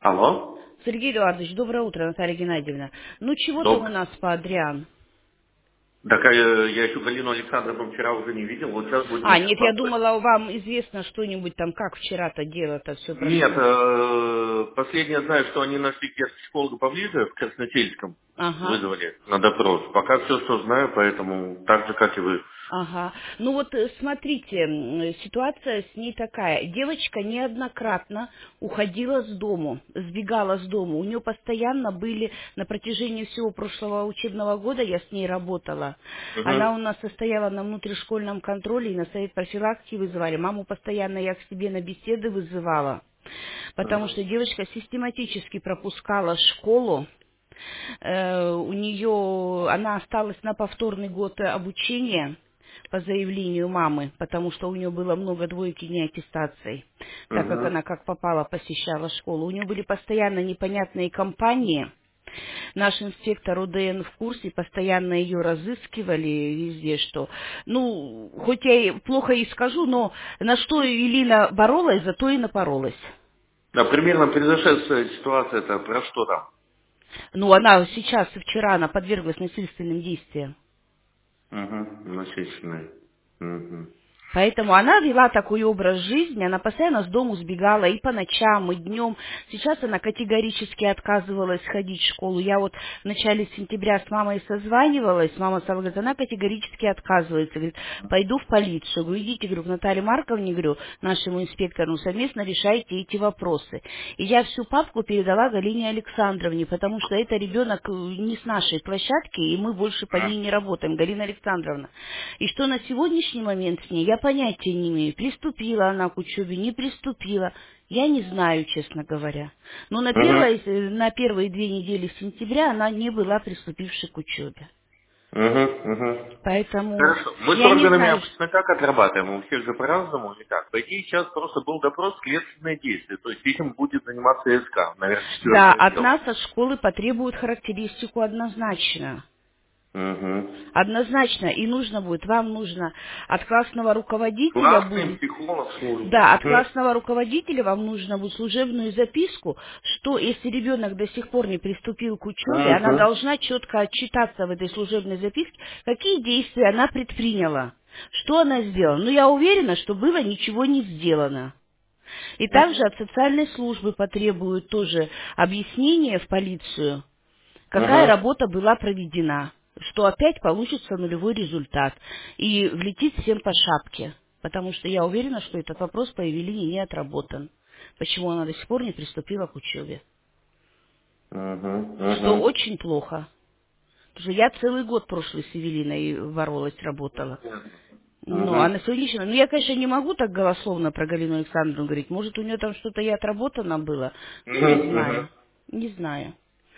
Алло. Сергей Эдуардович, доброе утро, Наталья Геннадьевна. Ну, чего там у Добрый. нас по Адриан? Так я еще Галину Александровну вчера уже не видел, вот сейчас будем А, еще нет, я спрашивать. думала, вам известно что-нибудь там, как вчера-то дело-то все Нет, прошло. последнее знаю, что они нашли психолога поближе, в Красносельском, Ага. вызвали на допрос. Пока все, что знаю, поэтому так же, как и вы. Ага. Ну вот смотрите, ситуация с ней такая. Девочка неоднократно уходила с дому, сбегала с дому. У нее постоянно были на протяжении всего прошлого учебного года, я с ней работала. Она у Угу. нас состояла на внутришкольном контроле и на совет профилактики вызывали. Маму постоянно я к себе на беседы вызывала. Потому что девочка систематически пропускала школу, у нее, она осталась на повторный год обучения по заявлению мамы, потому что у нее было много двойки неаттестаций, так как Угу. она как попала посещала школу. У нее были постоянно непонятные компании. Наш инспектор ОДН в курсе, постоянно ее разыскивали везде, что... Ну, хоть я и плохо ей скажу, но на что Элина боролась, зато и напоролась. А примерно произошедшая ситуация, это про что там? Ну, она сейчас, вчера, она подверглась насильственным действиям. Угу. Насильственная. Угу. Поэтому она вела такой образ жизни, она постоянно с дому сбегала и по ночам, и днем. Сейчас она категорически отказывалась ходить в школу. Я вот в начале сентября с мамой созванивалась, мама стала говорить, она категорически отказывается. Говорит, пойду в полицию. Говорю, идите, говорю, к Наталье Марковне, говорю, нашему инспектору, совместно решайте эти вопросы. И я всю папку передала Галине Александровне, потому что это ребенок не с нашей площадки, и мы больше по ней не работаем, Галина Александровна. И что на сегодняшний момент с ней, я понятия не имею, приступила она к учебе, не приступила. Я не знаю, честно говоря. Но на, Угу. на первые 2 недели сентября она не была приступившей к учебе. Угу. Угу. Поэтому Хорошо. Мы с я не органами знаю. обычно как отрабатываем? У всех же по-разному или как? По идее, сейчас просто был допрос, следственное действие. То есть этим будет заниматься СК, наверное, Да, четвертый от отдел. нас, от школы потребуют характеристику однозначно. Угу. Однозначно. И нужно будет, вам нужно от классного руководителя Классный будет. психолог службы. Да, от классного руководителя вам нужно будет служебную записку, что если ребенок до сих пор не приступил к учебе, она Угу. должна четко отчитаться в этой служебной записке, какие действия она предприняла, что она сделала. Но я уверена, что было ничего не сделано. И также от социальной службы потребуют тоже объяснение в полицию, какая Угу. работа была проведена, что опять получится нулевой результат и влетит всем по шапке. Потому что я уверена, что этот вопрос по Евелине не отработан. Почему она до сих пор не приступила к учебе. Угу. Что Угу. очень плохо. Потому что я целый год прошлый с Евелиной боролась, работала. Ну, а на Угу. сегодняшний... Ну, я, конечно, не могу так голословно про Галину Александровну говорить. Может, у нее там что-то и отработано было. Ну, не Угу. знаю. Не знаю.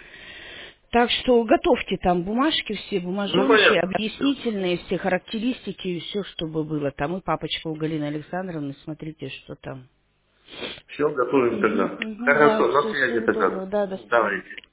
Так что готовьте там бумажки все, Ну, бумажонки, понятно. Все. объяснительные, все характеристики и все, чтобы было. Там и папочка у Галины Александровны, смотрите, что там. Все, готовим тогда. Угу, да, Хорошо, на все, связи всего тогда. доброго, да, до свидания. Давайте.